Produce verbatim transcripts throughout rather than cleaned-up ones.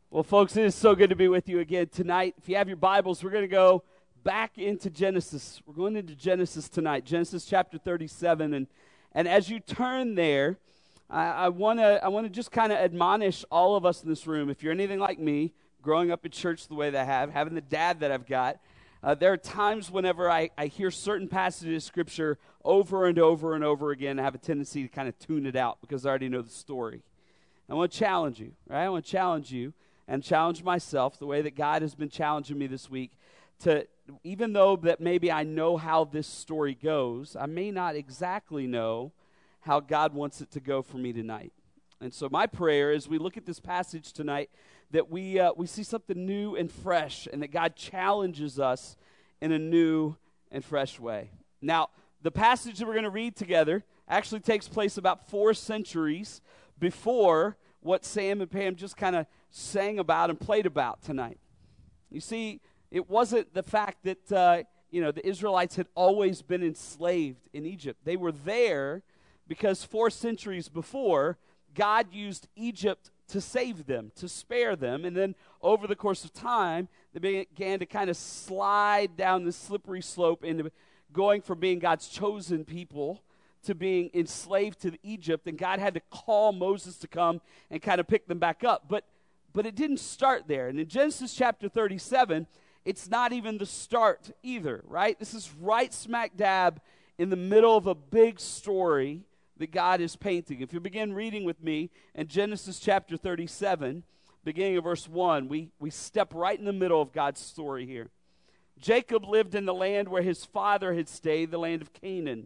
Well, folks, it is so good to be with you again tonight. If you have your Bibles, we're going to go back into Genesis. We're going into Genesis tonight, Genesis chapter thirty-seven. And, and as you turn there, I, I want to I want to just kind of admonish all of us in this room. If you're anything like me, growing up in church the way that I have, having the dad that I've got, uh, there are times whenever I, I hear certain passages of Scripture over and over and over again, I have a tendency to kind of tune it out because I already know the story. I want to challenge you, right? I want to challenge you. And challenge myself the way that God has been challenging me this week to, even though that maybe I know how this story goes, I may not exactly know how God wants it to go for me tonight. And so my prayer as we look at this passage tonight that we uh, we see something new and fresh and that God challenges us in a new and fresh way. Now, the passage that we're going to read together actually takes place about four centuries before what Sam and Pam just kind of sang about and played about tonight. You see, it wasn't the fact that, uh, you know, the Israelites had always been enslaved in Egypt. They were there because four centuries before, God used Egypt to save them, to spare them. And then over the course of time, they began to kind of slide down the slippery slope into going from being God's chosen people to being enslaved to Egypt, and God had to call Moses to come and kind of pick them back up. But but it didn't start there. And in Genesis chapter thirty-seven, it's not even the start either, right? This is right smack dab in the middle of a big story that God is painting. If you begin reading with me in Genesis chapter thirty-seven, beginning of verse one, we, we step right in the middle of God's story here. Jacob lived in the land where his father had stayed, the land of Canaan.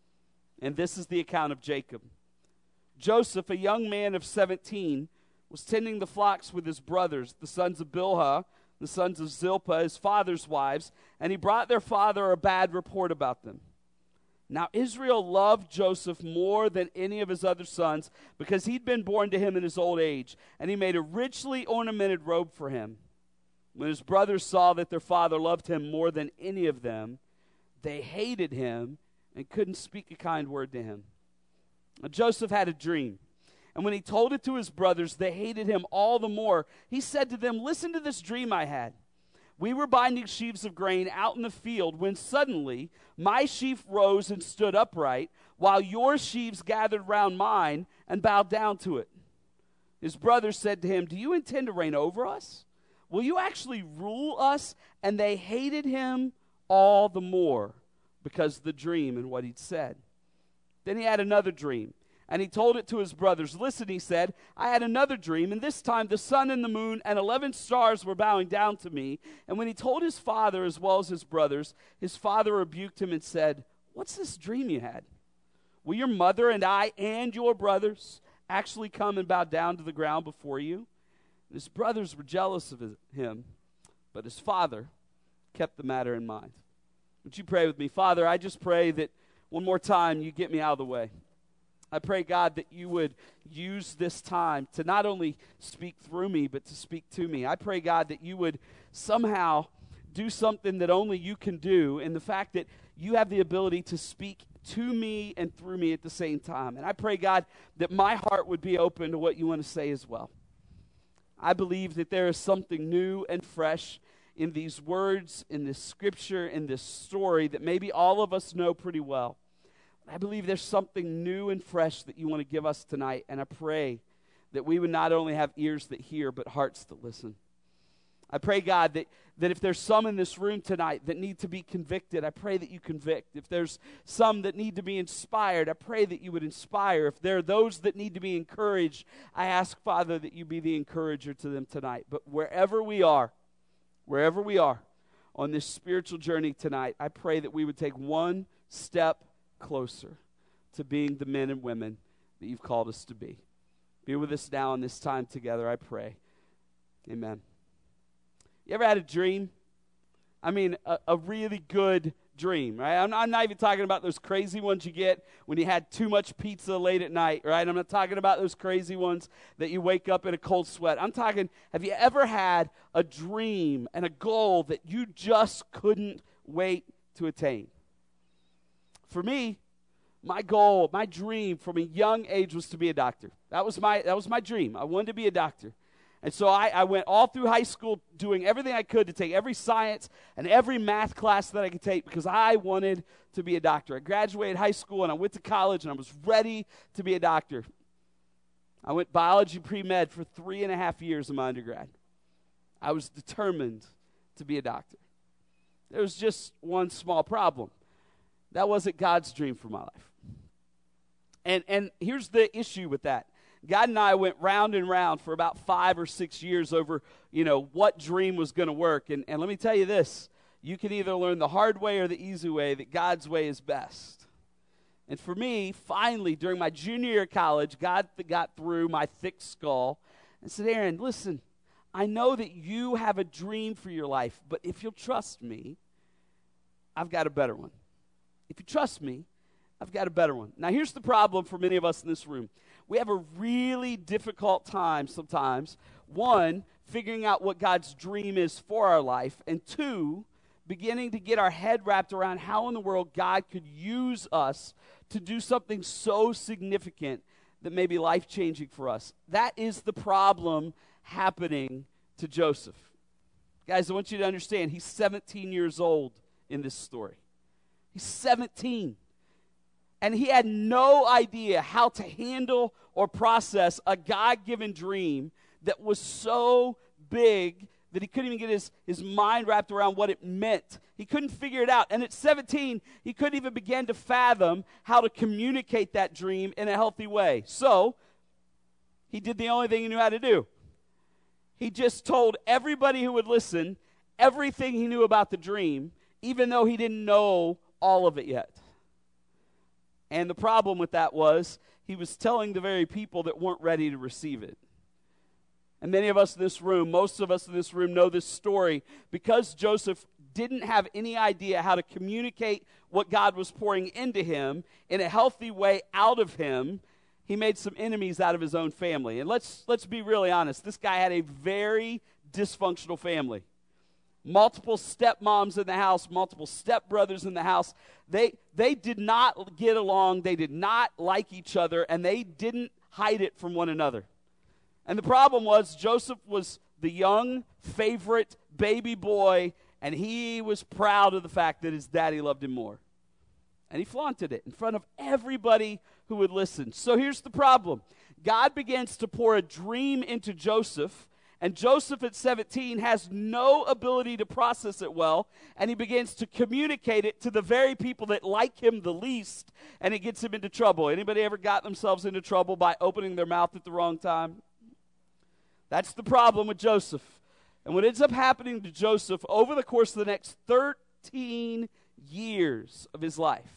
And this is the account of Jacob. Joseph, a young man of seventeen, was tending the flocks with his brothers, the sons of Bilhah, the sons of Zilpah, his father's wives, and he brought their father a bad report about them. Now Israel loved Joseph more than any of his other sons because he'd been born to him in his old age, and he made a richly ornamented robe for him. When his brothers saw that their father loved him more than any of them, they hated him and couldn't speak a kind word to him. Now, Joseph had a dream, and when he told it to his brothers, they hated him all the more. He said to them, "Listen to this dream I had. We were binding sheaves of grain out in the field when suddenly my sheaf rose and stood upright, while your sheaves gathered round mine and bowed down to it." His brothers said to him, "Do you intend to reign over us? Will you actually rule us?" And they hated him all the more because of the dream and what he'd said. Then he had another dream, and he told it to his brothers. "Listen," he said, "I had another dream, and this time the sun and the moon and eleven stars were bowing down to me." And when he told his father as well as his brothers, his father rebuked him and said, "What's this dream you had? Will your mother and I and your brothers actually come and bow down to the ground before you?" And his brothers were jealous of him, but his father kept the matter in mind. Would you pray with me? Father, I just pray that one more time you get me out of the way. I pray, God, that you would use this time to not only speak through me, but to speak to me. I pray, God, that you would somehow do something that only you can do, in the fact that you have the ability to speak to me and through me at the same time. And I pray, God, that my heart would be open to what you want to say as well. I believe that there is something new and fresh in these words, in this scripture, in this story that maybe all of us know pretty well. I believe there's something new and fresh that you want to give us tonight, and I pray that we would not only have ears that hear, but hearts that listen. I pray, God, that, that if there's some in this room tonight that need to be convicted, I pray that you convict. If there's some that need to be inspired, I pray that you would inspire. If there are those that need to be encouraged, I ask, Father, that you be the encourager to them tonight. But wherever we are, Wherever we are on this spiritual journey tonight, I pray that we would take one step closer to being the men and women that you've called us to be. Be with us now in this time together, I pray. Amen. You ever had a dream? I mean, a, a really good dream, right? I'm, I'm not even talking about those crazy ones you get when you had too much pizza late at night, right? I'm not talking about those crazy ones that you wake up in a cold sweat. I'm talking, have you ever had a dream and a goal that you just couldn't wait to attain? For me, my goal, my dream from a young age was to be a doctor. That was my that was my dream. I wanted to be a doctor. And so I, I went all through high school doing everything I could to take every science and every math class that I could take because I wanted to be a doctor. I graduated high school and I went to college and I was ready to be a doctor. I went biology pre-med for three and a half years in my undergrad. I was determined to be a doctor. There was just one small problem. That wasn't God's dream for my life. And and here's the issue with that. God and I went round and round for about five or six years over, you know, what dream was going to work. And, and let me tell you this, you can either learn the hard way or the easy way, that God's way is best. And for me, finally, during my junior year of college, God th- got through my thick skull and said, Aaron, listen, I know that you have a dream for your life, but if you'll trust me, I've got a better one. If you trust me, I've got a better one. Now, here's the problem for many of us in this room. We have a really difficult time sometimes, one, figuring out what God's dream is for our life, and two, beginning to get our head wrapped around how in the world God could use us to do something so significant that may be life-changing for us. That is the problem happening to Joseph. Guys, I want you to understand, he's seventeen years old in this story. He's seventeen. And he had no idea how to handle or process a God-given dream that was so big that he couldn't even get his, his mind wrapped around what it meant. He couldn't figure it out. And at seventeen, he couldn't even begin to fathom how to communicate that dream in a healthy way. So, he did the only thing he knew how to do. He just told everybody who would listen everything he knew about the dream, even though he didn't know all of it yet. And the problem with that was he was telling the very people that weren't ready to receive it. And many of us in this room, most of us in this room know this story because Joseph didn't have any idea how to communicate what God was pouring into him in a healthy way out of him. He made some enemies out of his own family. And let's let's be really honest. This guy had a very dysfunctional family. Multiple stepmoms in the house, multiple stepbrothers in the house. They they did not get along. They did not like each other, and they didn't hide it from one another. And the problem was Joseph was the young, favorite baby boy, and he was proud of the fact that his daddy loved him more. And he flaunted it in front of everybody who would listen. So here's the problem. God begins to pour a dream into Joseph, and Joseph at seventeen has no ability to process it well, and he begins to communicate it to the very people that like him the least, and it gets him into trouble. Anybody ever got themselves into trouble by opening their mouth at the wrong time? That's the problem with Joseph. And what ends up happening to Joseph over the course of the next thirteen years of his life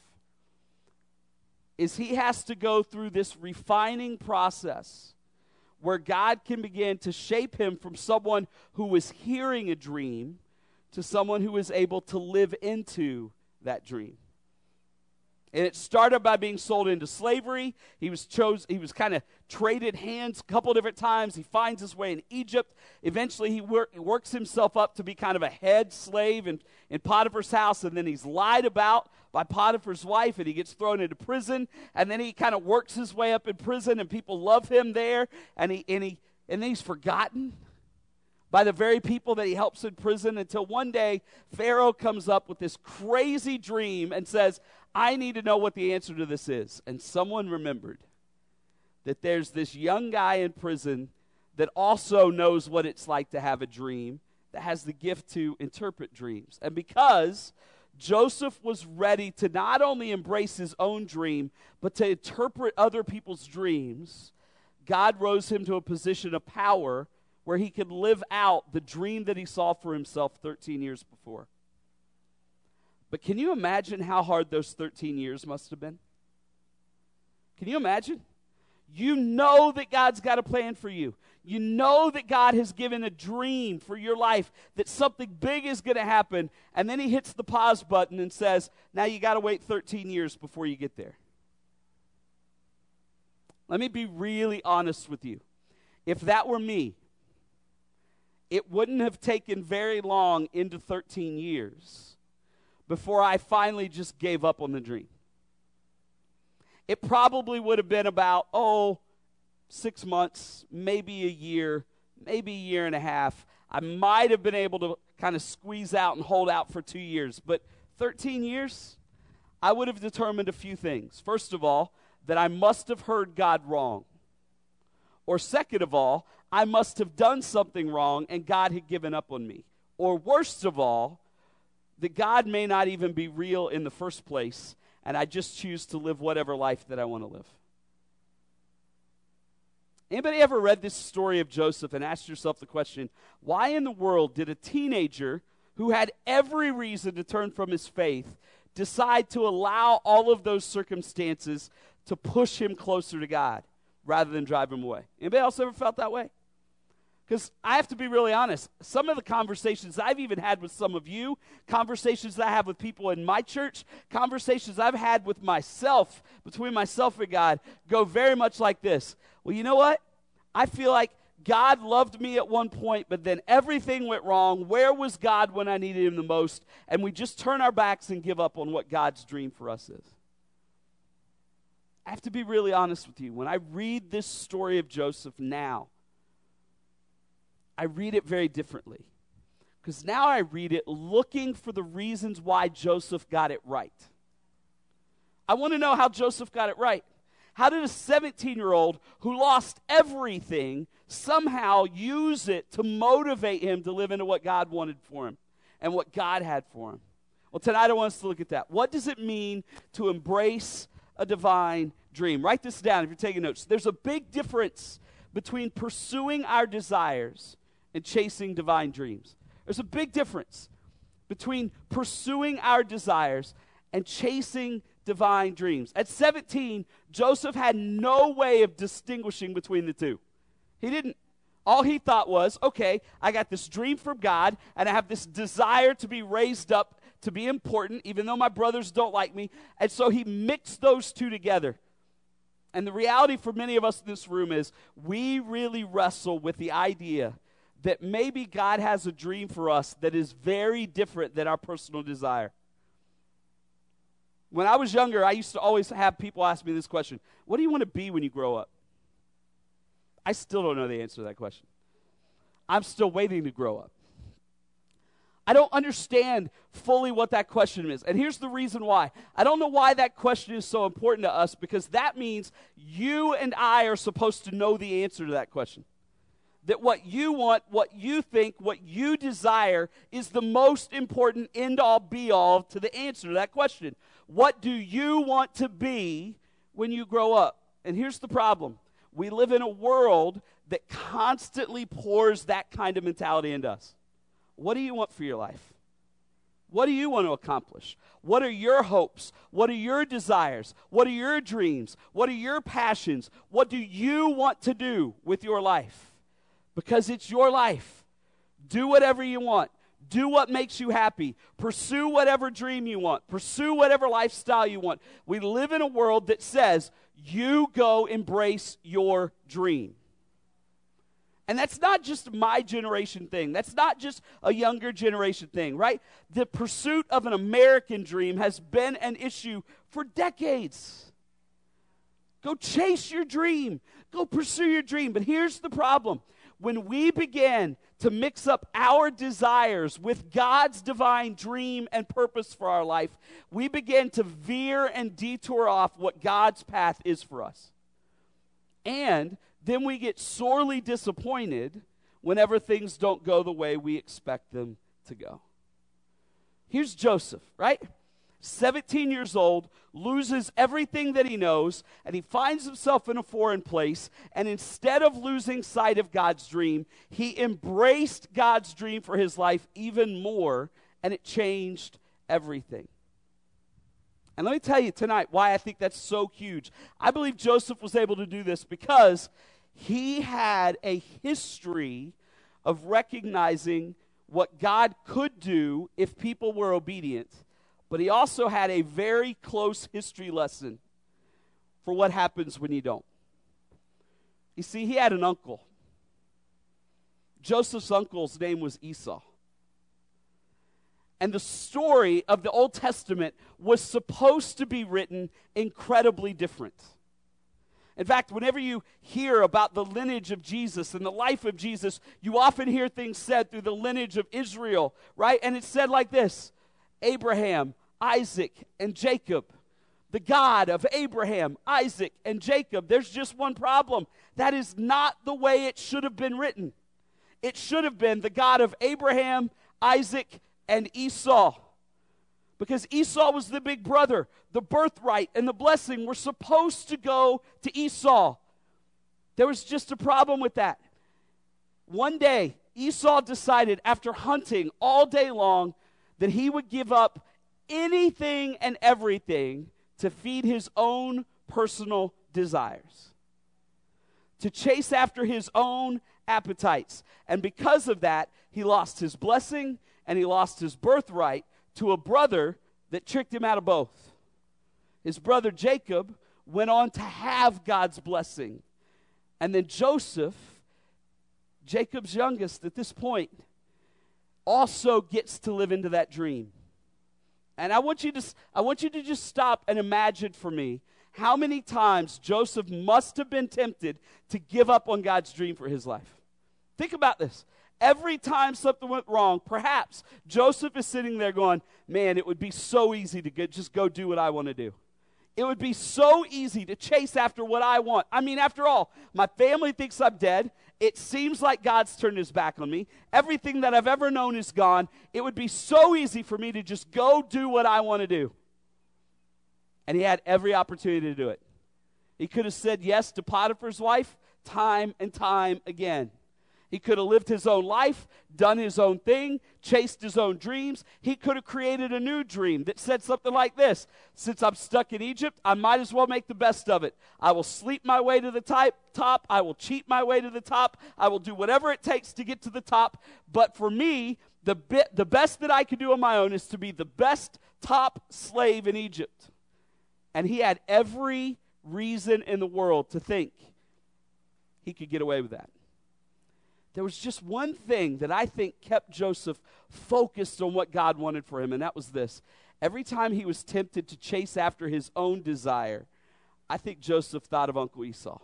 is he has to go through this refining process where God can begin to shape him from someone who was hearing a dream to someone who is able to live into that dream. And it started by being sold into slavery. He was chose. He was kind of traded hands a couple different times. He finds his way in Egypt. Eventually, he, work, he works himself up to be kind of a head slave in, in Potiphar's house, and then he's lied about by Potiphar's wife, and he gets thrown into prison. And then he kind of works his way up in prison, and people love him there. And he and he and then he's forgotten by the very people that he helps in prison until one day Pharaoh comes up with this crazy dream and says, I need to know what the answer to this is. And someone remembered that there's this young guy in prison that also knows what it's like to have a dream, that has the gift to interpret dreams. And because Joseph was ready to not only embrace his own dream, but to interpret other people's dreams, God rose him to a position of power where he could live out the dream that he saw for himself thirteen years before. But can you imagine how hard those thirteen years must have been? Can you imagine? You know that God's got a plan for you. You know that God has given a dream for your life, that something big is going to happen, and then he hits the pause button and says, now you got to wait thirteen years before you get there. Let me be really honest with you. If that were me, it wouldn't have taken very long into thirteen years before I finally just gave up on the dream. It probably would have been about, oh, six months, maybe a year, maybe a year and a half. I might have been able to kind of squeeze out and hold out for two years. But thirteen years, I would have determined a few things. First of all, that I must have heard God wrong. Or second of all, I must have done something wrong and God had given up on me. Or worst of all, that God may not even be real in the first place, and I just choose to live whatever life that I want to live. Anybody ever read this story of Joseph and asked yourself the question, why in the world did a teenager who had every reason to turn from his faith decide to allow all of those circumstances to push him closer to God rather than drive him away? Anybody else ever felt that way? Because I have to be really honest, some of the conversations I've even had with some of you, conversations that I have with people in my church, conversations I've had with myself, between myself and God, go very much like this. Well, you know what? I feel like God loved me at one point, but then everything went wrong. Where was God when I needed him the most? And we just turn our backs and give up on what God's dream for us is. I have to be really honest with you. When I read this story of Joseph now, I read it very differently. Because now I read it looking for the reasons why Joseph got it right. I want to know how Joseph got it right. How did a seventeen-year-old who lost everything somehow use it to motivate him to live into what God wanted for him and what God had for him? Well, tonight I want us to look at that. What does it mean to embrace a divine dream? Write this down if you're taking notes. There's a big difference between pursuing our desires and chasing divine dreams. There's a big difference between pursuing our desires and chasing divine dreams. At seventeen, Joseph had no way of distinguishing between the two. He didn't. All he thought was, okay, I got this dream from God, and I have this desire to be raised up, to be important, even though my brothers don't like me. And so he mixed those two together. And the reality for many of us in this room is we really wrestle with the idea that maybe God has a dream for us that is very different than our personal desire. When I was younger, I used to always have people ask me this question: what do you want to be when you grow up? I still don't know the answer to that question. I'm still waiting to grow up. I don't understand fully what that question is. And here's the reason why. I don't know why that question is so important to us, because that means you and I are supposed to know the answer to that question. That what you want, what you think, what you desire is the most important end-all, be-all to the answer to that question. What do you want to be when you grow up? And here's the problem. We live in a world that constantly pours that kind of mentality into us. What do you want for your life? What do you want to accomplish? What are your hopes? What are your desires? What are your dreams? What are your passions? What do you want to do with your life? Because it's your life. Do whatever you want. Do what makes you happy. Pursue whatever dream you want. Pursue whatever lifestyle you want. We live in a world that says, you go embrace your dream. And that's not just my generation thing. That's not just a younger generation thing, right? The pursuit of an American dream has been an issue for decades. Go chase your dream. Go pursue your dream. But here's the problem. When we begin to mix up our desires with God's divine dream and purpose for our life, we begin to veer and detour off what God's path is for us. And then we get sorely disappointed whenever things don't go the way we expect them to go. Here's Joseph, right? seventeen years old, loses everything that he knows, and he finds himself in a foreign place, and instead of losing sight of God's dream, he embraced God's dream for his life even more, and it changed everything. And let me tell you tonight why I think that's so huge. I believe Joseph was able to do this because he had a history of recognizing what God could do if people were obedient, but he also had a very close history lesson for what happens when you don't. You see, he had an uncle. Joseph's uncle's name was Esau. And the story of the Old Testament was supposed to be written incredibly different. In fact, whenever you hear about the lineage of Jesus and the life of Jesus, you often hear things said through the lineage of Israel, right? And it's said like this: Abraham, Isaac, and Jacob. The God of Abraham, Isaac, and Jacob. There's just one problem. That is not the way it should have been written. It should have been the God of Abraham, Isaac, and Esau. Because Esau was the big brother. The birthright and the blessing were supposed to go to Esau. There was just a problem with that. One day, Esau decided, after hunting all day long, that he would give up anything and everything to feed his own personal desires, to chase after his own appetites. And because of that, he lost his blessing and he lost his birthright to a brother that tricked him out of both. His brother Jacob went on to have God's blessing. And then Joseph, Jacob's youngest at this point, also gets to live into that dream. And I want you to, I want you to just stop and imagine for me how many times Joseph must have been tempted to give up on God's dream for his life. Think about this. Every time something went wrong, perhaps Joseph is sitting there going, man, it would be so easy to get, just go do what I want to do. It would be so easy to chase after what I want. I mean, after all, my family thinks I'm dead. It seems like God's turned his back on me. Everything that I've ever known is gone. It would be so easy for me to just go do what I want to do. And he had every opportunity to do it. He could have said yes to Potiphar's wife time and time again. He could have lived his own life, done his own thing, chased his own dreams. He could have created a new dream that said something like this: since I'm stuck in Egypt, I might as well make the best of it. I will sleep my way to the top. I will cheat my way to the top. I will do whatever it takes to get to the top. But for me, the, bit, the best that I could do on my own is to be the best top slave in Egypt. And he had every reason in the world to think he could get away with that. There was just one thing that I think kept Joseph focused on what God wanted for him, and that was this. Every time he was tempted to chase after his own desire, I think Joseph thought of Uncle Esau.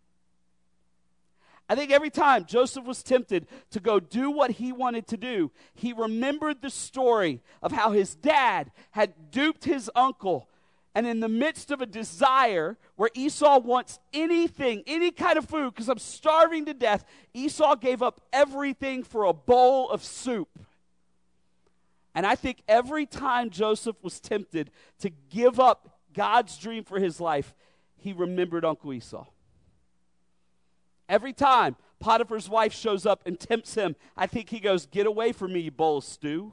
I think every time Joseph was tempted to go do what he wanted to do, he remembered the story of how his dad had duped his uncle. And in the midst of a desire where Esau wants anything, any kind of food, because I'm starving to death, Esau gave up everything for a bowl of soup. And I think every time Joseph was tempted to give up God's dream for his life, he remembered Uncle Esau. Every time Potiphar's wife shows up and tempts him, I think he goes, "Get away from me, you bowl of stew."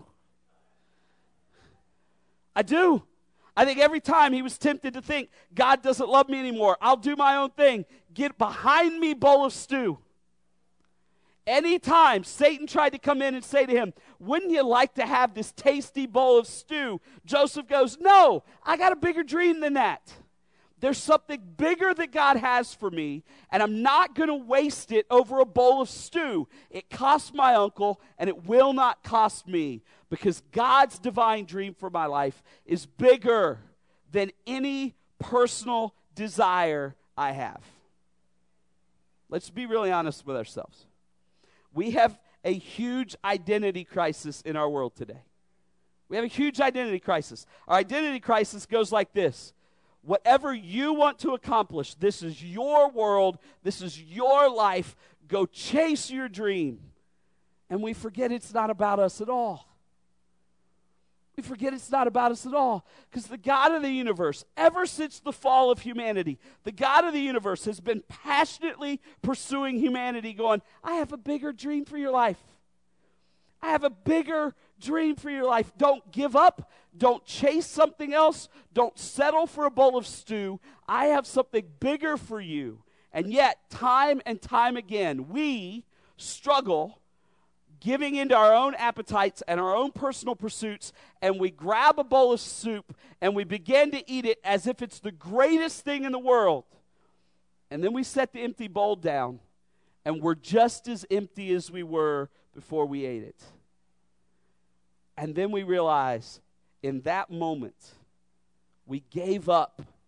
I do. I think every time he was tempted to think, God doesn't love me anymore, I'll do my own thing. Get behind me, bowl of stew. Anytime Satan tried to come in and say to him, wouldn't you like to have this tasty bowl of stew? Joseph goes, no, I got a bigger dream than that. There's something bigger that God has for me, and I'm not going to waste it over a bowl of stew. It cost my uncle, and it will not cost me, because God's divine dream for my life is bigger than any personal desire I have. Let's be really honest with ourselves. We have a huge identity crisis in our world today. We have a huge identity crisis. Our identity crisis goes like this. Whatever you want to accomplish, this is your world, this is your life, go chase your dream. And we forget it's not about us at all. We forget it's not about us at all. Because the God of the universe, ever since the fall of humanity, the God of the universe has been passionately pursuing humanity, going, I have a bigger dream for your life. I have a bigger dream for your life. Don't give up. Don't chase something else. Don't settle for a bowl of stew. I have something bigger for you. And yet, time and time again, we struggle giving into our own appetites and our own personal pursuits, and we grab a bowl of soup and we begin to eat it as if it's the greatest thing in the world. And then we set the empty bowl down, and we're just as empty as we were before we ate it. And then we realize in that moment, we gave up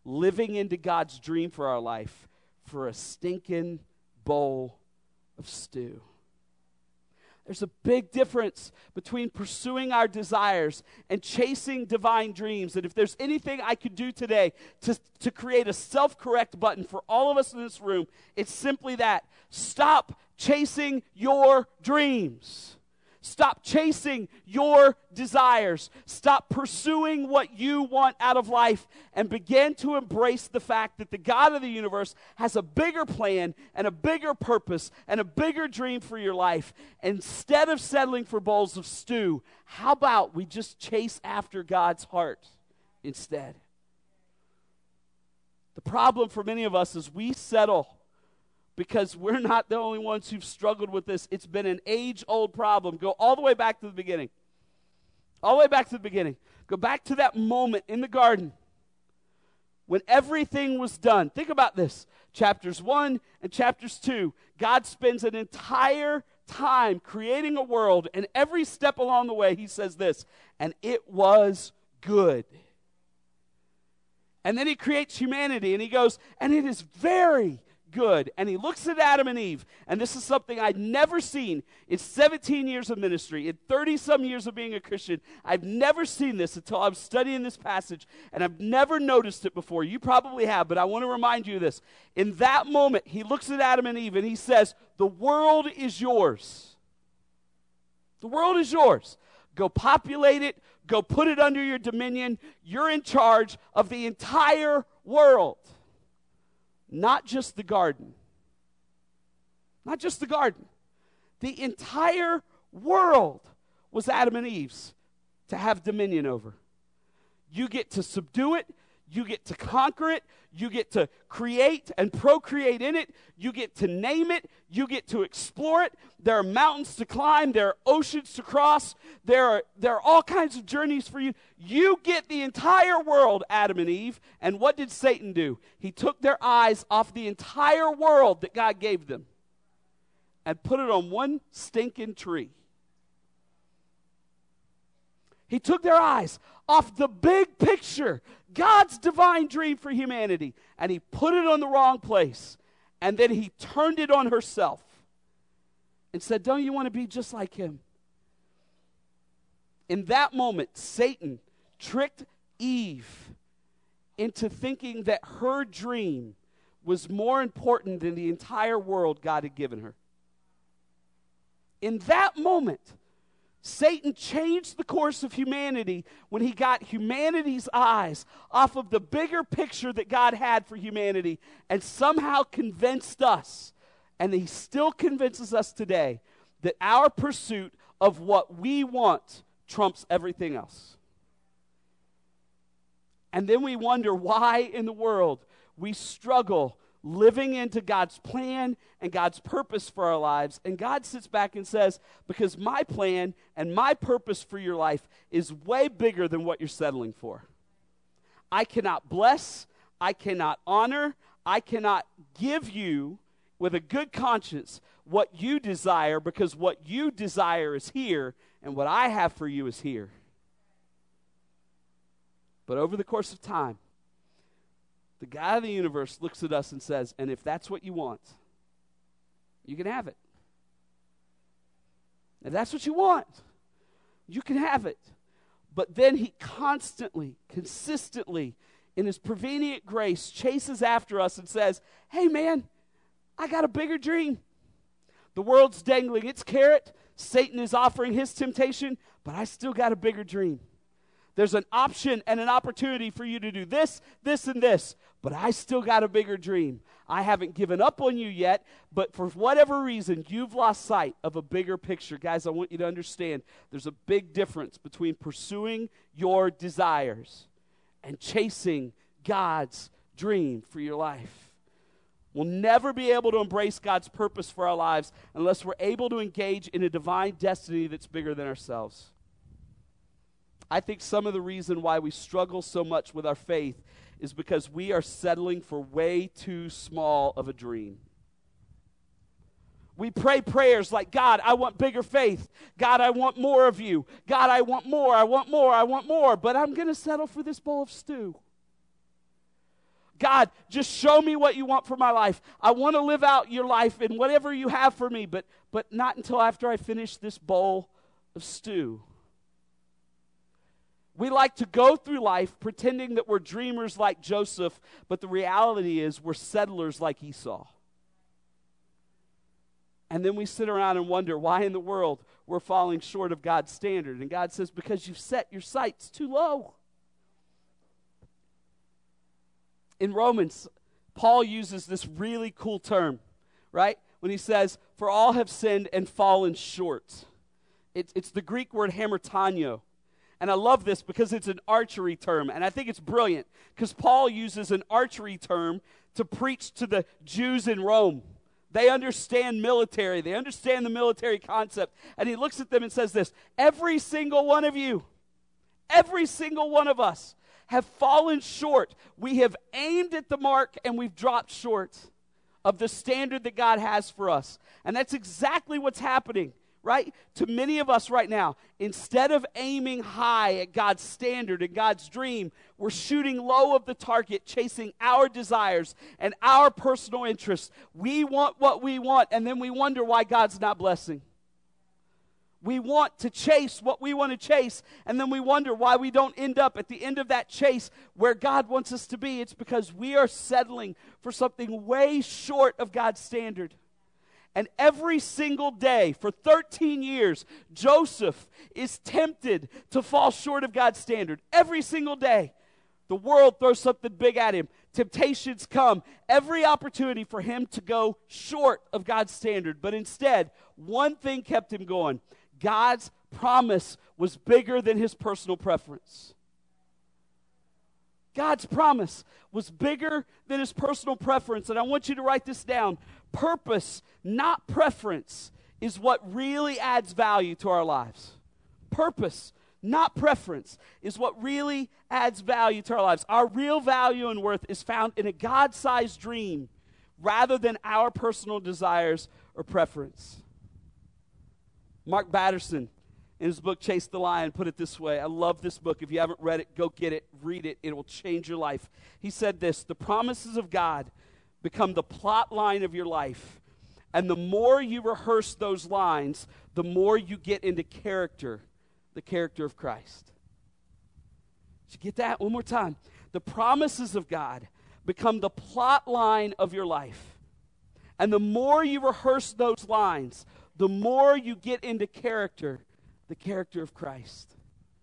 living into God's dream for our life for a stinking bowl of stew. There's a big difference between pursuing our desires and chasing divine dreams. And if there's anything I could do today to, to create a self-correct button for all of us in this room, it's simply that. Stop chasing your dreams. Stop chasing your desires. Stop pursuing what you want out of life and begin to embrace the fact that the God of the universe has a bigger plan and a bigger purpose and a bigger dream for your life. Instead of settling for bowls of stew, how about we just chase after God's heart instead? The problem for many of us is we settle because we're not the only ones who've struggled with this. It's been an age-old problem. Go all the way back to the beginning. All the way back to the beginning. Go back to that moment in the garden when everything was done. Think about this. Chapters one and chapters two. God spends an entire time creating a world, and every step along the way he says this, and it was good. And then he creates humanity, and he goes, and it is very good. And he looks at Adam and Eve, and this is something I'd never seen in seventeen years of ministry, in thirty some years of being a Christian. I've never seen this until I was studying this passage, and I've never noticed it before. You probably have, but I want to remind you of this. In that moment, he looks at Adam and Eve, and he says, the world is yours. The world is yours. Go populate it. Go put it under your dominion. You're in charge of the entire world. Not just the garden. Not just the garden. The entire world was Adam and Eve's to have dominion over. You get to subdue it. You get to conquer it. You get to create and procreate in it. You get to name it. You get to explore it. There are mountains to climb. There are oceans to cross. There are, there are all kinds of journeys for you. You get the entire world, Adam and Eve. And what did Satan do? He took their eyes off the entire world that God gave them and put it on one stinking tree. He took their eyes off the big picture, God's divine dream for humanity, and he put it on the wrong place. And then he turned it on herself and said, don't you want to be just like him? In that moment, Satan tricked Eve into thinking that her dream was more important than the entire world God had given her. In that moment, Satan changed the course of humanity when he got humanity's eyes off of the bigger picture that God had for humanity and somehow convinced us, and he still convinces us today, that our pursuit of what we want trumps everything else. And then we wonder why in the world we struggle living into God's plan and God's purpose for our lives. And God sits back and says, because my plan and my purpose for your life is way bigger than what you're settling for. I cannot bless, I cannot honor, I cannot give you with a good conscience what you desire, because what you desire is here and what I have for you is here. But over the course of time, the God of the universe looks at us and says, and if that's what you want, you can have it. If that's what you want, you can have it. But then he constantly, consistently, in his prevenient grace, chases after us and says, hey man, I got a bigger dream. The world's dangling its carrot. Satan is offering his temptation, but I still got a bigger dream. There's an option and an opportunity for you to do this, this, and this, but I still got a bigger dream. I haven't given up on you yet, but for whatever reason, you've lost sight of a bigger picture. Guys, I want you to understand there's a big difference between pursuing your desires and chasing God's dream for your life. We'll never be able to embrace God's purpose for our lives unless we're able to engage in a divine destiny that's bigger than ourselves. I think some of the reason why we struggle so much with our faith is because we are settling for way too small of a dream. We pray prayers like, God, I want bigger faith. God, I want more of you. God, I want more, I want more, I want more, but I'm going to settle for this bowl of stew. God, just show me what you want for my life. I want to live out your life and whatever you have for me, but, but not until after I finish this bowl of stew. We like to go through life pretending that we're dreamers like Joseph, but the reality is we're settlers like Esau. And then we sit around and wonder why in the world we're falling short of God's standard. And God says, because you've set your sights too low. In Romans, Paul uses this really cool term, right? When he says, for all have sinned and fallen short. It's, it's the Greek word hamartanio. And I love this because it's an archery term. And I think it's brilliant because Paul uses an archery term to preach to the Jews in Rome. They understand military. They understand the military concept. And he looks at them and says this, every single one of you, every single one of us have fallen short. We have aimed at the mark and we've dropped short of the standard that God has for us. And that's exactly what's happening, right? To many of us right now, instead of aiming high at God's standard and God's dream, we're shooting low of the target, chasing our desires and our personal interests. We want what we want, and then we wonder why God's not blessing. We want to chase what we want to chase, and then we wonder why we don't end up at the end of that chase where God wants us to be. It's because we are settling for something way short of God's standard. And every single day for thirteen years, Joseph is tempted to fall short of God's standard. Every single day, the world throws something big at him. Temptations come. Every opportunity for him to go short of God's standard. But instead, one thing kept him going. God's promise was bigger than his personal preference. God's promise was bigger than his personal preference. And I want you to write this down. Purpose, not preference, is what really adds value to our lives. Purpose, not preference, is what really adds value to our lives. Our real value and worth is found in a God-sized dream rather than our personal desires or preference. Mark Batterson, in his book, Chase the Lion, put it this way. I love this book. If you haven't read it, go get it, read it. It will change your life. He said this, the promises of God become the plot line of your life. And the more you rehearse those lines, the more you get into character, the character of Christ. Did you get that? One more time. The promises of God become the plot line of your life. And the more you rehearse those lines, the more you get into character, the character of Christ.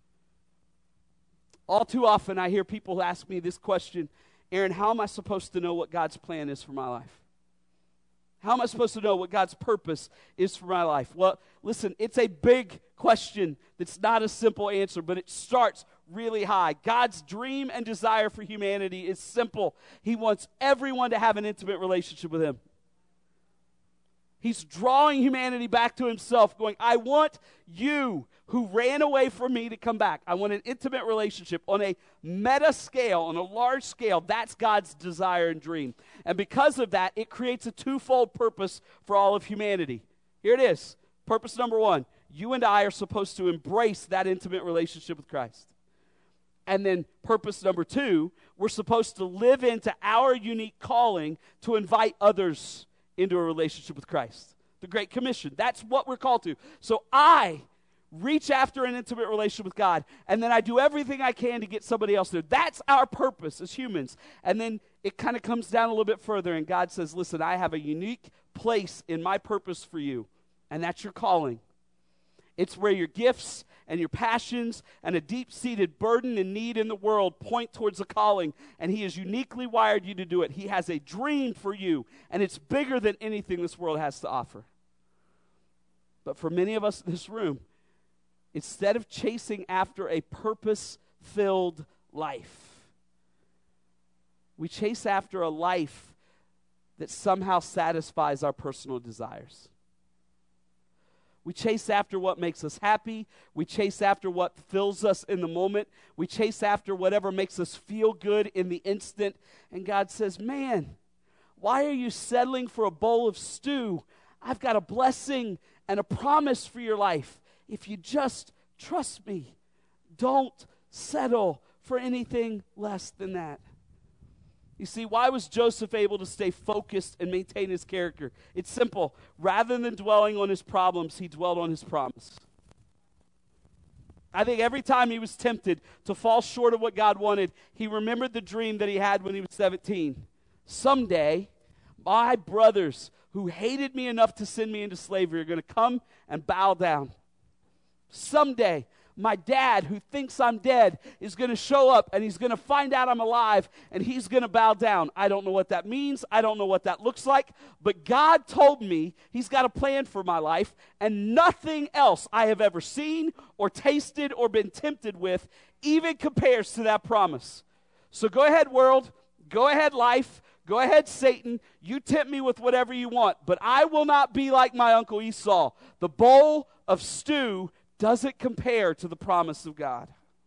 All too often I hear people ask me this question, Aaron, how am I supposed to know what God's plan is for my life? How am I supposed to know what God's purpose is for my life? Well, listen, it's a big question that's not a simple answer, but it starts really high. God's dream and desire for humanity is simple. He wants everyone to have an intimate relationship with him. He's drawing humanity back to himself, going, I want you who ran away from me to come back. I want an intimate relationship on a meta scale, on a large scale. That's God's desire and dream. And because of that, it creates a twofold purpose for all of humanity. Here it is. Purpose number one, you and I are supposed to embrace that intimate relationship with Christ. And then purpose number two, we're supposed to live into our unique calling to invite others into a relationship with Christ. The Great Commission. That's what we're called to. So I reach after an intimate relationship with God, and then I do everything I can to get somebody else there. That's our purpose as humans. And then it kind of comes down a little bit further, and God says, listen, I have a unique place in my purpose for you, and that's your calling. It's where your gifts and your passions and a deep-seated burden and need in the world point towards a calling, and he has uniquely wired you to do it. He has a dream for you, and it's bigger than anything this world has to offer. But for many of us in this room, instead of chasing after a purpose-filled life, we chase after a life that somehow satisfies our personal desires. We chase after what makes us happy. We chase after what fills us in the moment. We chase after whatever makes us feel good in the instant. And God says, man, why are you settling for a bowl of stew? I've got a blessing and a promise for your life. If you just trust me, don't settle for anything less than that. You see, why was Joseph able to stay focused and maintain his character? It's simple. Rather than dwelling on his problems, he dwelled on his promise. I think every time he was tempted to fall short of what God wanted, he remembered the dream that he had when he was seventeen. Someday, my brothers who hated me enough to send me into slavery are going to come and bow down. Someday, my dad, who thinks I'm dead, is going to show up and he's going to find out I'm alive and he's going to bow down. I don't know what that means. I don't know what that looks like. But God told me he's got a plan for my life, and nothing else I have ever seen or tasted or been tempted with even compares to that promise. So go ahead, world. Go ahead, life. Go ahead, Satan. You tempt me with whatever you want, but I will not be like my uncle Esau. The bowl of stew doesn't compare to the promise of God.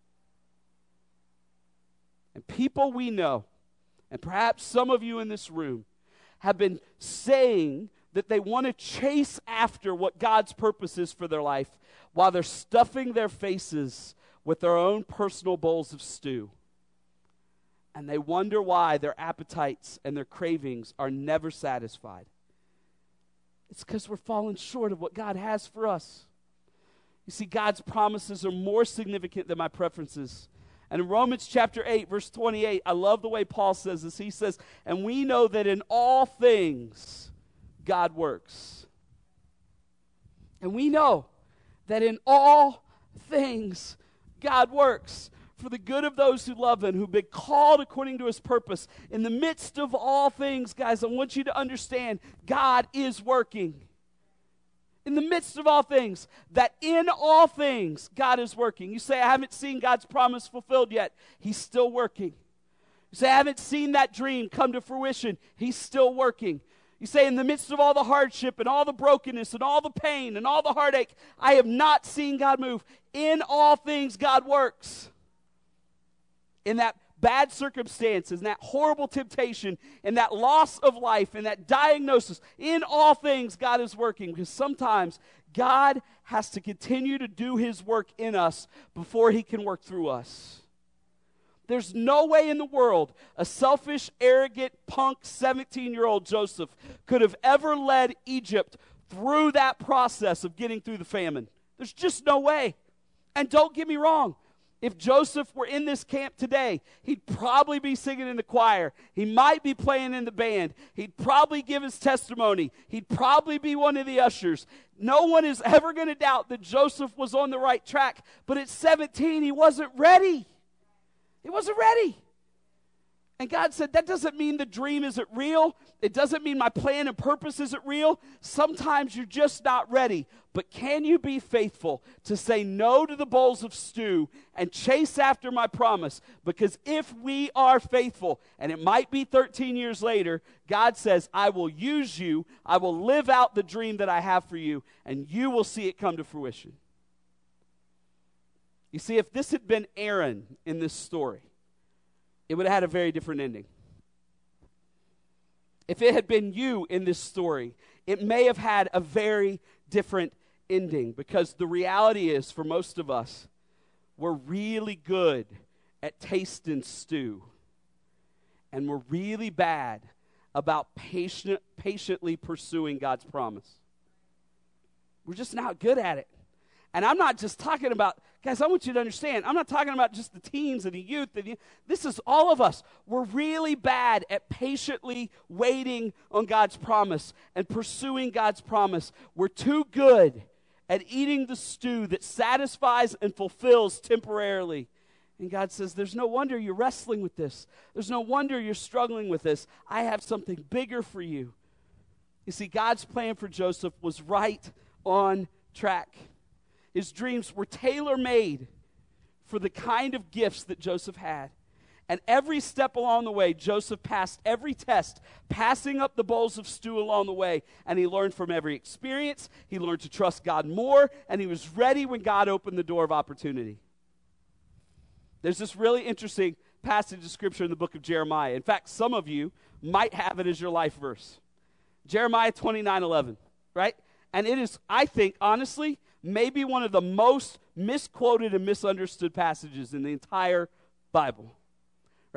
And people we know, and perhaps some of you in this room, have been saying that they want to chase after what God's purpose is for their life while they're stuffing their faces with their own personal bowls of stew. And they wonder why their appetites and their cravings are never satisfied. It's because we're falling short of what God has for us. You see, God's promises are more significant than my preferences. And in Romans chapter eight, verse twenty-eight, I love the way Paul says this. He says, and we know that in all things God works. And we know that in all things God works for the good of those who love him, who've been called according to his purpose. In the midst of all things, guys, I want you to understand God is working. In the midst of all things, that in all things, God is working. You say, I haven't seen God's promise fulfilled yet. He's still working. You say, I haven't seen that dream come to fruition. He's still working. You say, in the midst of all the hardship and all the brokenness and all the pain and all the heartache, I have not seen God move. In all things, God works. In that bad circumstances, and that horrible temptation, and that loss of life, and that diagnosis, in all things, God is working. Because sometimes God has to continue to do his work in us before he can work through us. There's no way in the world a selfish, arrogant, punk seventeen-year-old Joseph could have ever led Egypt through that process of getting through the famine. There's just no way. And don't get me wrong. If Joseph were in this camp today, he'd probably be singing in the choir. He might be playing in the band. He'd probably give his testimony. He'd probably be one of the ushers. No one is ever going to doubt that Joseph was on the right track. But at seventeen, he wasn't ready. He wasn't ready. And God said, that doesn't mean the dream isn't real. It doesn't mean my plan and purpose isn't real. Sometimes you're just not ready. But can you be faithful to say no to the bowls of stew and chase after my promise? Because if we are faithful, and it might be thirteen years later, God says, I will use you. I will live out the dream that I have for you, and you will see it come to fruition. You see, if this had been Aaron in this story, it would have had a very different ending. If it had been you in this story, it may have had a very different ending, because the reality is, for most of us, we're really good at tasting stew, and we're really bad about patient, patiently pursuing God's promise. We're just not good at it. And I'm not just talking about, guys, I want you to understand, I'm not talking about just the teens and the youth. And the, this is all of us. We're really bad at patiently waiting on God's promise and pursuing God's promise. We're too good at eating the stew that satisfies and fulfills temporarily. And God says, there's no wonder you're wrestling with this. There's no wonder you're struggling with this. I have something bigger for you. You see, God's plan for Joseph was right on track. His dreams were tailor-made for the kind of gifts that Joseph had. And every step along the way, Joseph passed every test, passing up the bowls of stew along the way. And he learned from every experience. He learned to trust God more. And he was ready when God opened the door of opportunity. There's this really interesting passage of Scripture in the book of Jeremiah. In fact, some of you might have it as your life verse. Jeremiah twenty-nine eleven, right? And it is, I think, honestly, maybe one of the most misquoted and misunderstood passages in the entire Bible, right?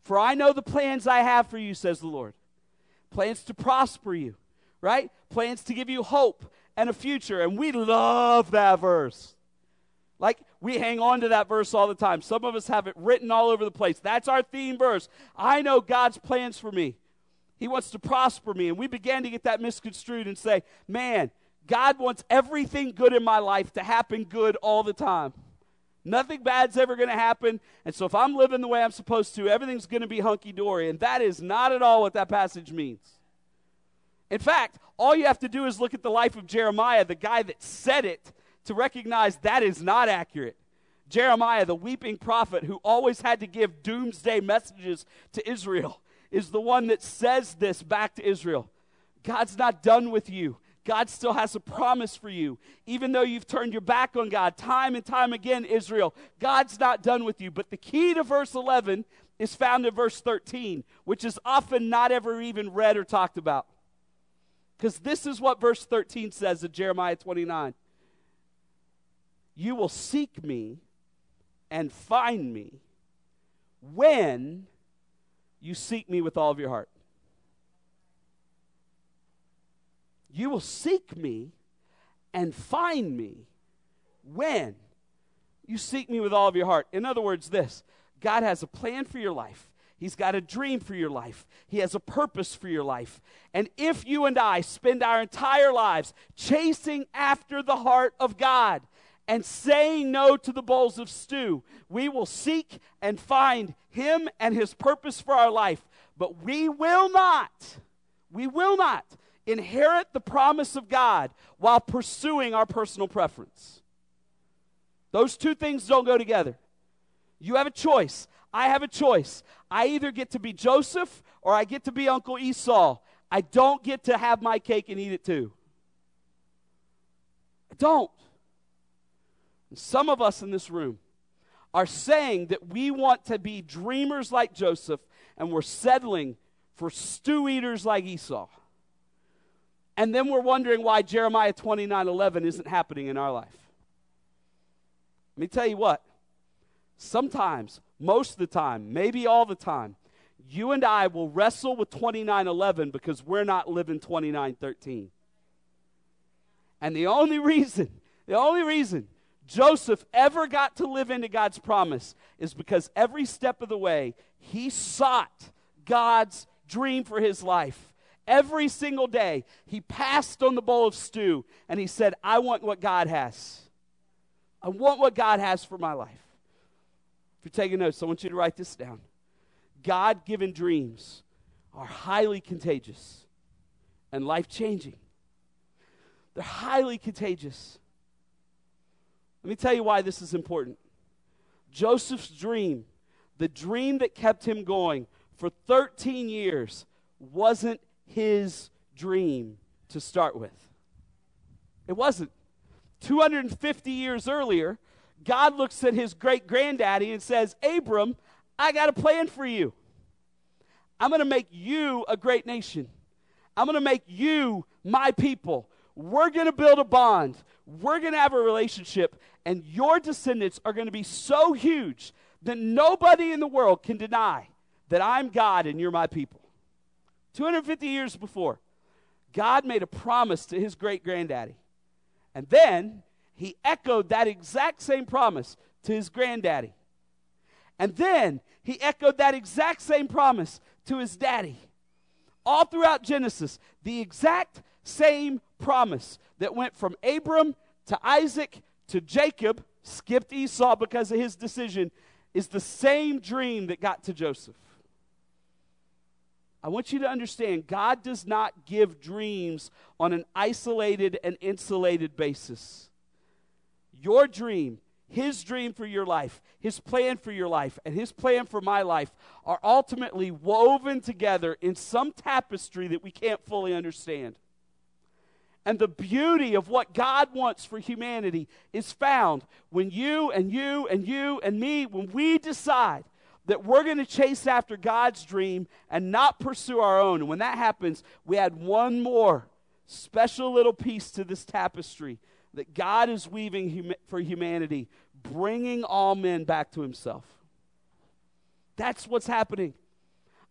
For I know the plans I have for you, says the Lord. Plans to prosper you, right? Plans to give you hope and a future. And we love that verse. Like, we hang on to that verse all the time. Some of us have it written all over the place. That's our theme verse. I know God's plans for me. He wants to prosper me. And we began to get that misconstrued and say, man, God wants everything good in my life to happen good all the time. Nothing bad's ever going to happen. And so if I'm living the way I'm supposed to, everything's going to be hunky-dory. And that is not at all what that passage means. In fact, all you have to do is look at the life of Jeremiah, the guy that said it, to recognize that is not accurate. Jeremiah, the weeping prophet who always had to give doomsday messages to Israel, is the one that says this back to Israel. God's not done with you. God still has a promise for you. Even though you've turned your back on God time and time again, Israel, God's not done with you. But the key to verse eleven is found in verse thirteen, which is often not ever even read or talked about. Because this is what verse thirteen says in Jeremiah twenty-nine. You will seek me and find me when you seek me with all of your heart. You will seek me and find me when you seek me with all of your heart. In other words, this, God has a plan for your life. He's got a dream for your life. He has a purpose for your life. And if you and I spend our entire lives chasing after the heart of God and saying no to the bowls of stew, we will seek and find Him and His purpose for our life. But we will not, we will not inherit the promise of God while pursuing our personal preference. Those two things don't go together. You have a choice. I have a choice. I either get to be Joseph or I get to be Uncle Esau. I don't get to have my cake and eat it too. I don't. And some of us in this room are saying that we want to be dreamers like Joseph, and we're settling for stew eaters like Esau. And then we're wondering why Jeremiah twenty-nine eleven isn't happening in our life. Let me tell you what. Sometimes, most of the time, maybe all the time, you and I will wrestle with twenty-nine eleven because we're not living twenty-nine thirteen. And the only reason, the only reason Joseph ever got to live into God's promise is because every step of the way, he sought God's dream for his life. Every single day, he passed on the bowl of stew, and he said, I want what God has. I want what God has for my life. If you're taking notes, I want you to write this down. God-given dreams are highly contagious and life-changing. They're highly contagious. Let me tell you why this is important. Joseph's dream, the dream that kept him going for thirteen years, wasn't his dream to start with. It wasn't. two hundred fifty years earlier, God looks at his great-granddaddy and says, Abram, I got a plan for you. I'm going to make you a great nation. I'm going to make you my people. We're going to build a bond. We're going to have a relationship, and your descendants are going to be so huge that nobody in the world can deny that I'm God and you're my people. two hundred fifty years before, God made a promise to his great-granddaddy. And then he echoed that exact same promise to his granddaddy. And then he echoed that exact same promise to his daddy. All throughout Genesis, the exact same promise that went from Abram to Isaac to Jacob, skipped Esau because of his decision, is the same dream that got to Joseph. I want you to understand, God does not give dreams on an isolated and insulated basis. Your dream, his dream for your life, his plan for your life, and his plan for my life are ultimately woven together in some tapestry that we can't fully understand. And the beauty of what God wants for humanity is found when you and you and you and me, when we decide that we're going to chase after God's dream and not pursue our own. And when that happens, we add one more special little piece to this tapestry that God is weaving hum- for humanity, bringing all men back to himself. That's what's happening.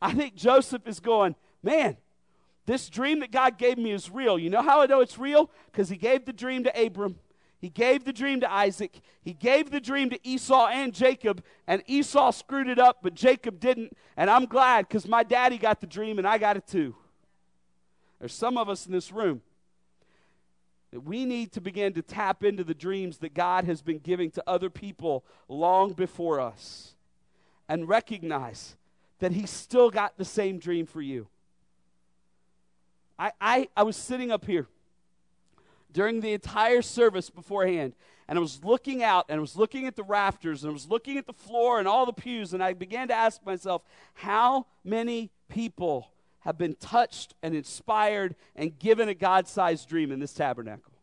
I think Joseph is going, man, this dream that God gave me is real. You know how I know it's real? Because he gave the dream to Abram. He gave the dream to Isaac. He gave the dream to Esau and Jacob, and Esau screwed it up, but Jacob didn't, and I'm glad because my daddy got the dream and I got it too. There's some of us in this room that we need to begin to tap into the dreams that God has been giving to other people long before us and recognize that he's still got the same dream for you. I, I, I was sitting up here during the entire service beforehand, and I was looking out, and I was looking at the rafters, and I was looking at the floor and all the pews, and I began to ask myself, how many people have been touched and inspired and given a God-sized dream in this tabernacle?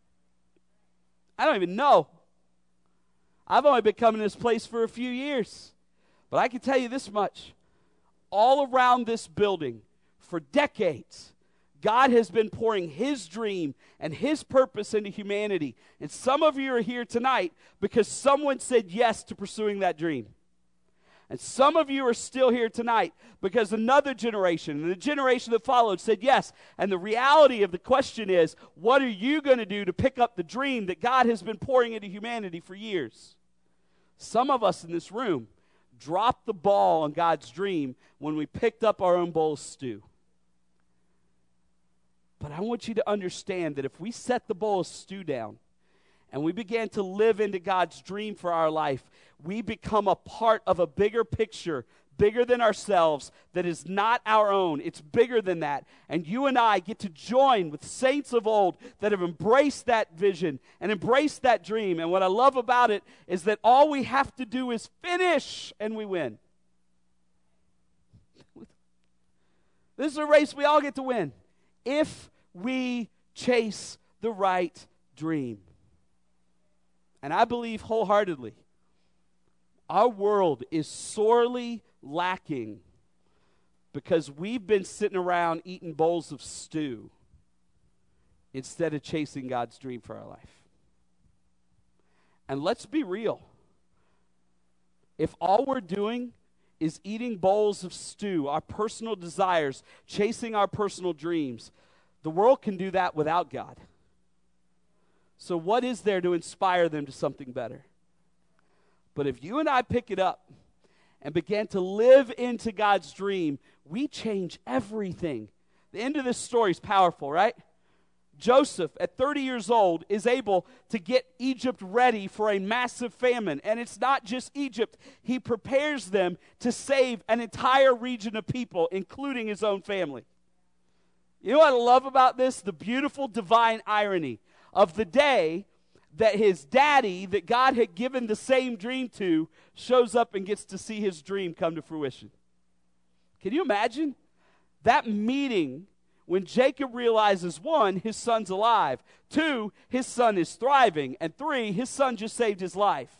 I don't even know. I've only been coming to this place for a few years, but I can tell you this much. All around this building, for decades, God has been pouring his dream and his purpose into humanity. And some of you are here tonight because someone said yes to pursuing that dream. And some of you are still here tonight because another generation, and the generation that followed, said yes. And the reality of the question is, what are you going to do to pick up the dream that God has been pouring into humanity for years? Some of us in this room dropped the ball on God's dream when we picked up our own bowl of stew. But I want you to understand that if we set the bowl of stew down and we began to live into God's dream for our life, we become a part of a bigger picture, bigger than ourselves, that is not our own. It's bigger than that. And you and I get to join with saints of old that have embraced that vision and embraced that dream. And what I love about it is that all we have to do is finish and we win. This is a race we all get to win if we chase the right dream. And I believe wholeheartedly, our world is sorely lacking because we've been sitting around eating bowls of stew instead of chasing God's dream for our life. And let's be real. If all we're doing is eating bowls of stew, our personal desires, chasing our personal dreams, the world can do that without God. So what is there to inspire them to something better? But if you and I pick it up and begin to live into God's dream, we change everything. The end of this story is powerful, right? Joseph, at thirty years old, is able to get Egypt ready for a massive famine. And it's not just Egypt. He prepares them to save an entire region of people, including his own family. You know what I love about this? The beautiful divine irony of the day that his daddy, that God had given the same dream to, shows up and gets to see his dream come to fruition. Can you imagine? That meeting when Jacob realizes, one, his son's alive, two, his son is thriving, and three, his son just saved his life.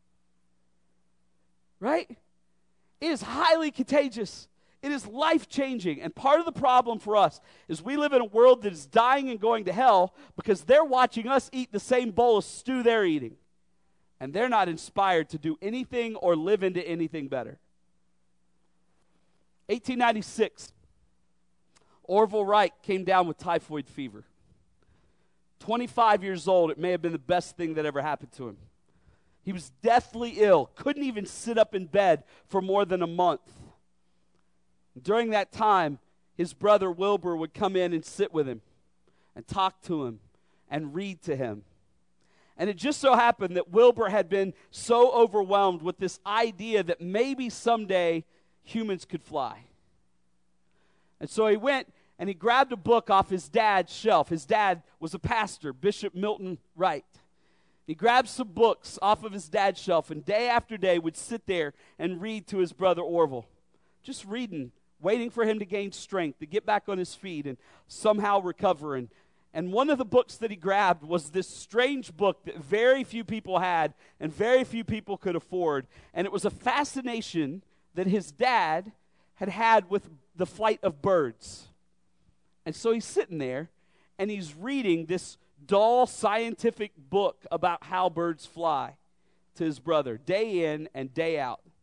Right? It is highly contagious. It is life-changing. And part of the problem for us is we live in a world that is dying and going to hell because they're watching us eat the same bowl of stew they're eating. And they're not inspired to do anything or live into anything better. eighteen ninety-six, Orville Wright came down with typhoid fever. twenty-five years old, it may have been the best thing that ever happened to him. He was deathly ill, couldn't even sit up in bed for more than a month. During that time, his brother Wilbur would come in and sit with him and talk to him and read to him. And it just so happened that Wilbur had been so overwhelmed with this idea that maybe someday humans could fly. And so he went and he grabbed a book off his dad's shelf. His dad was a pastor, Bishop Milton Wright. He grabbed some books off of his dad's shelf and day after day would sit there and read to his brother Orville. Just reading, waiting for him to gain strength, to get back on his feet and somehow recover. And, and one of the books that he grabbed was this strange book that very few people had and very few people could afford. And it was a fascination that his dad had had with the flight of birds. And so he's sitting there and he's reading this dull scientific book about how birds fly to his brother day in and day out.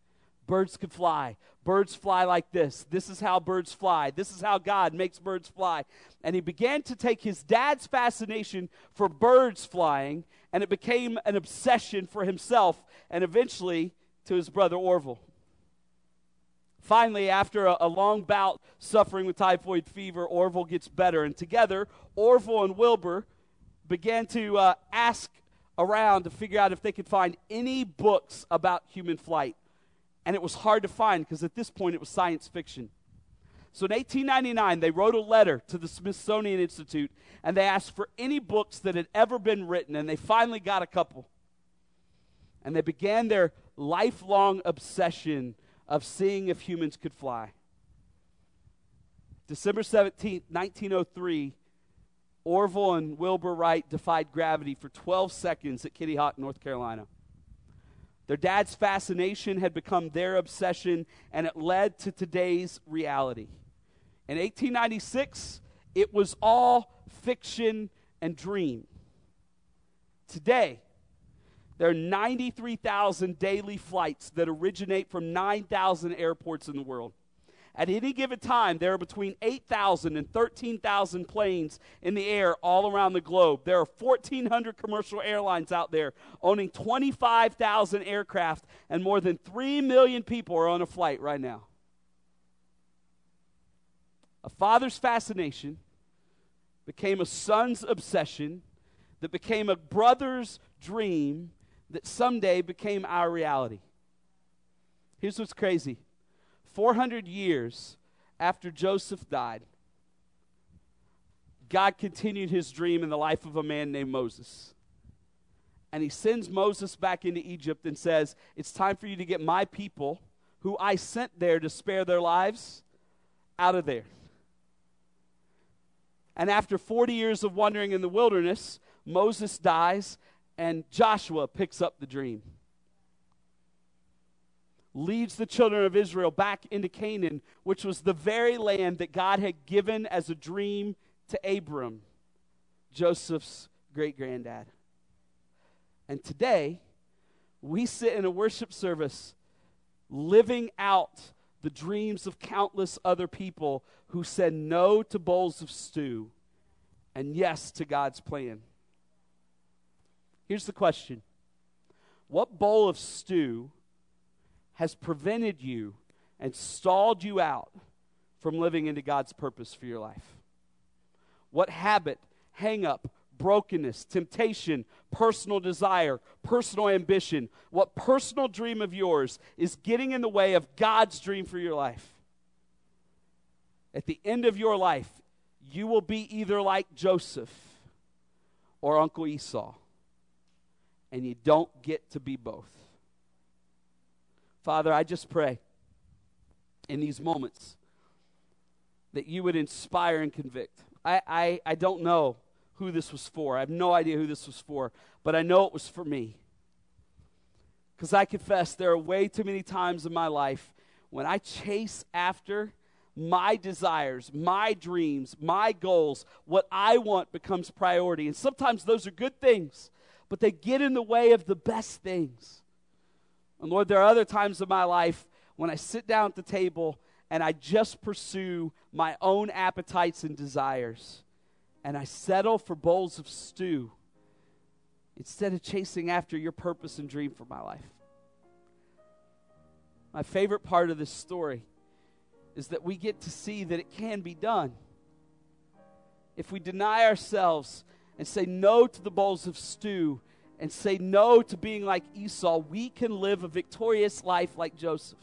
birds could fly. Birds fly like this. This is how birds fly. This is how God makes birds fly. And he began to take his dad's fascination for birds flying, and it became an obsession for himself and eventually to his brother Orville. Finally, after a, a long bout suffering with typhoid fever, Orville gets better. And together, Orville and Wilbur began to uh, ask around to figure out if they could find any books about human flight. And it was hard to find because at this point it was science fiction. So in eighteen ninety-nine, they wrote a letter to the Smithsonian Institute, and they asked for any books that had ever been written, and they finally got a couple. And they began their lifelong obsession of seeing if humans could fly. December seventeenth, nineteen oh three, Orville and Wilbur Wright defied gravity for twelve seconds at Kitty Hawk, North Carolina. Their dad's fascination had become their obsession, and it led to today's reality. In eighteen ninety-six, it was all fiction and dream. Today, there are ninety-three thousand daily flights that originate from nine thousand airports in the world. At any given time, there are between eight thousand and thirteen thousand planes in the air all around the globe. There are fourteen hundred commercial airlines out there owning twenty-five thousand aircraft, and more than three million people are on a flight right now. A father's fascination became a son's obsession that became a brother's dream that someday became our reality. Here's what's crazy. four hundred years after Joseph died, God continued his dream in the life of a man named Moses. And he sends Moses back into Egypt and says, it's time for you to get my people, who I sent there to spare their lives, out of there. And after forty years of wandering in the wilderness, Moses dies, and Joshua picks up the dream. Leads the children of Israel back into Canaan, which was the very land that God had given as a dream to Abram, Joseph's great-granddad. And today, we sit in a worship service living out the dreams of countless other people who said no to bowls of stew and yes to God's plan. Here's the question. What bowl of stew has prevented you and stalled you out from living into God's purpose for your life? What habit, hang-up, brokenness, temptation, personal desire, personal ambition, what personal dream of yours is getting in the way of God's dream for your life? At the end of your life, you will be either like Joseph or Uncle Esau, and you don't get to be both. Father, I just pray in these moments that you would inspire and convict. I, I, I don't know who this was for. I have no idea who this was for, but I know it was for me. Because I confess there are way too many times in my life when I chase after my desires, my dreams, my goals, what I want becomes priority. And sometimes those are good things, but they get in the way of the best things. And Lord, there are other times in my life when I sit down at the table and I just pursue my own appetites and desires. And I settle for bowls of stew instead of chasing after your purpose and dream for my life. My favorite part of this story is that we get to see that it can be done. If we deny ourselves and say no to the bowls of stew and say no to being like Esau, we can live a victorious life like Joseph.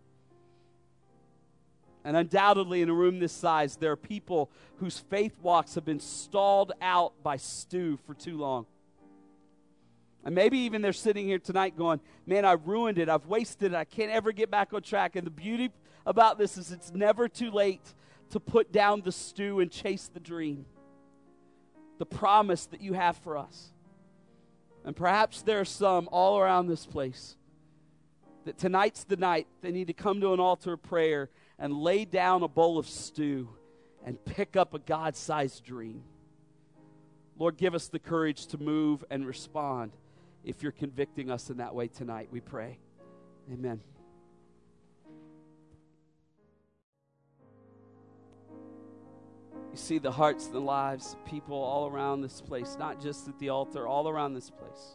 And undoubtedly, in a room this size, there are people whose faith walks have been stalled out by stew for too long. And maybe even they're sitting here tonight going, man, I ruined it. I've wasted it. I can't ever get back on track. And the beauty about this is it's never too late to put down the stew and chase the dream, the promise that you have for us. And perhaps there are some all around this place that tonight's the night they need to come to an altar of prayer and lay down a bowl of stew and pick up a God-sized dream. Lord, give us the courage to move and respond if you're convicting us in that way tonight, we pray. Amen. You see the hearts and the lives of people all around this place, not just at the altar, all around this place,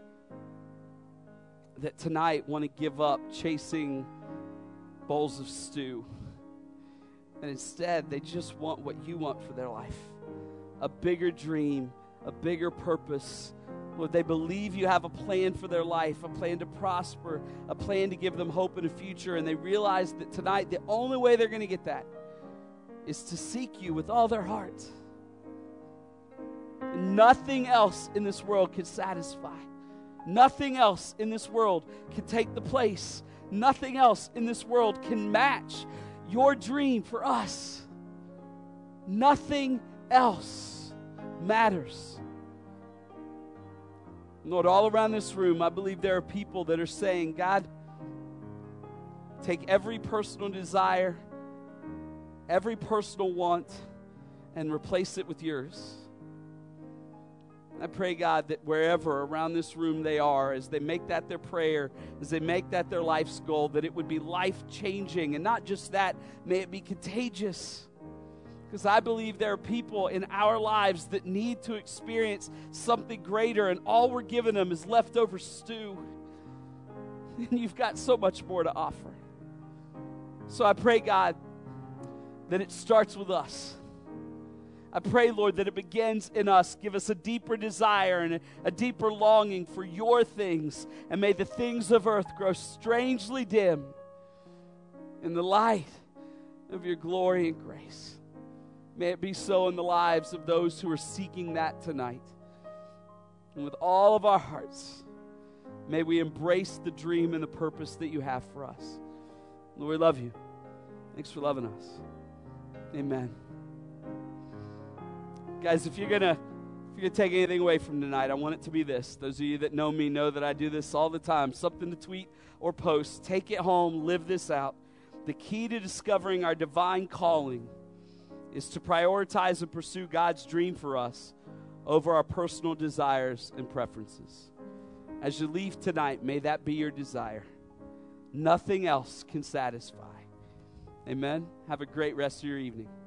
that tonight want to give up chasing bowls of stew. And instead, they just want what you want for their life. A bigger dream, a bigger purpose. Lord, they believe you have a plan for their life, a plan to prosper, a plan to give them hope in a future. And they realize that tonight, the only way they're going to get that is to seek you with all their heart. And nothing else in this world can satisfy. Nothing else in this world can take the place. Nothing else in this world can match your dream for us. Nothing else matters. Lord, all around this room, I believe there are people that are saying, God, take every personal desire, every personal want, and replace it with yours. I pray, God, that wherever around this room they are, as they make that their prayer, as they make that their life's goal, that it would be life-changing. And not just that, may it be contagious. Because I believe there are people in our lives that need to experience something greater, and all we're giving them is leftover stew. And you've got so much more to offer. So I pray, God, that it starts with us. I pray, Lord, that it begins in us. Give us a deeper desire and a, a deeper longing for your things. And may the things of earth grow strangely dim in the light of your glory and grace. May it be so in the lives of those who are seeking that tonight. And with all of our hearts, may we embrace the dream and the purpose that you have for us. Lord, we love you. Thanks for loving us. Amen. Guys, if you're gonna if you're gonna take anything away from tonight, I want it to be this. Those of you that know me know that I do this all the time. Something to tweet or post. Take it home. Live this out. The key to discovering our divine calling is to prioritize and pursue God's dream for us over our personal desires and preferences. As you leave tonight, may that be your desire. Nothing else can satisfy. Amen. Have a great rest of your evening.